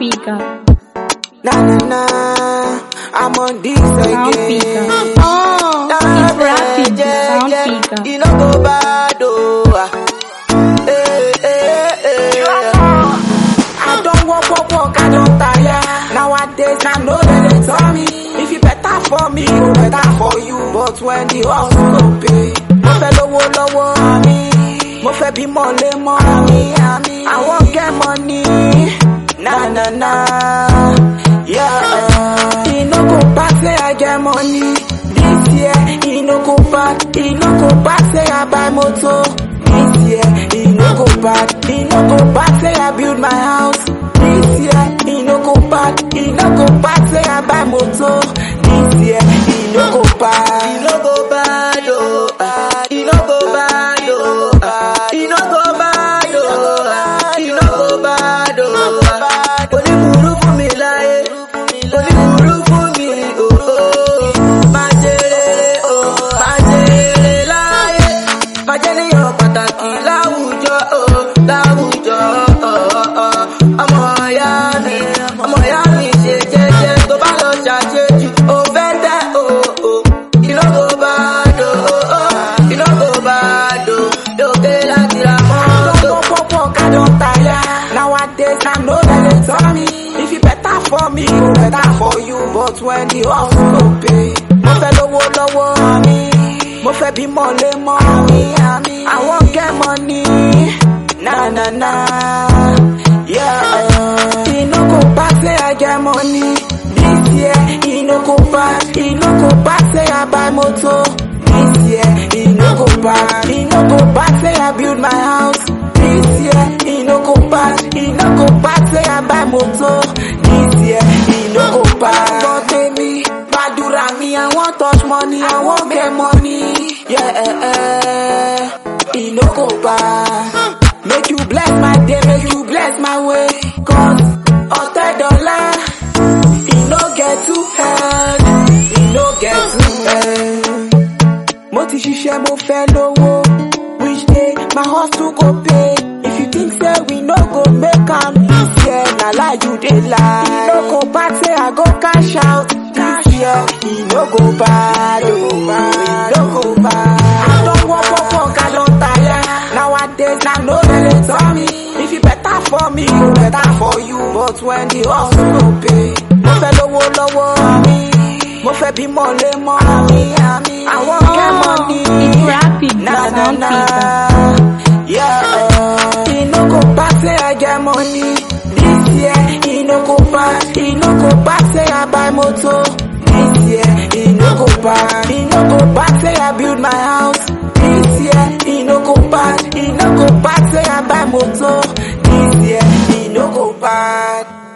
speaker. Na na na, I'm on this again. It's rapid, sound speaker. You no go bad, oh. I don't walk, I don't tire. Nowadays, I know that they tell me if it better for me, it better for you. But when the hustle no pay, mo fẹ́ lówó mi, mo fẹ́ bímọ lémọ mi. I wan get money, na, yeah. E no go pass say I get money this year. E no go pass say I buy motor this year. E no go pass say I build my house this year. E no go pass say I buy motor this year. E no go bad, oh. E no go bad, oh. E no go bad, oh. Only guru for me lie, only guru for me, oh. Majere lie, majere yo pataki láwùjọ, láwùjọ. Ọmọ ya mi ṣe jẹ́jẹ́ tó bá lọ ṣàṣejù, ó fẹ́ tẹ́, You no go bad, you no go bad, lókè láti ra mọ́tò. I don't tire. Nowadays, I know that they tell me if it better for me, it better for you. But when the hustle no pay, mo fẹ́ lówó mi, mo fẹ́ bímọ lémọ mi. I wan get money, na, yeah. E no go pass say I get money this year. E no go pass say I buy motor this year. E no go pass say I build my house this year. E no go pass say I buy motor this year. E no go pass. But baby, gbàdúrà mi, I wan touch money, I wan get money, yeah. E no go pass. Make you bless my day, make you bless my way. Cause $100, e no get too hard, e no get too hard. Mo ti ṣiṣẹ́, mo fẹ́ lówó, which day my hustle go pay. If you think say we no go make am this year, na lie you dey lie. E no go bad say I go cash out this year. E no go bad, e no go bad. I don work, I don tire. Nowadays, I know that they tell me if it better for me, it better for you. But when the hustle no pay, mo fẹ́ lówó mi, mo fẹ́ bímọ lémọ mi. I wan get money, It's rapid, sound na, speaker. yeah. E no go pass say I get money this year. E no go pass say I buy motor this year. E no go pass say I build my house this year. E no go pass say I buy motor this year. E no go bad.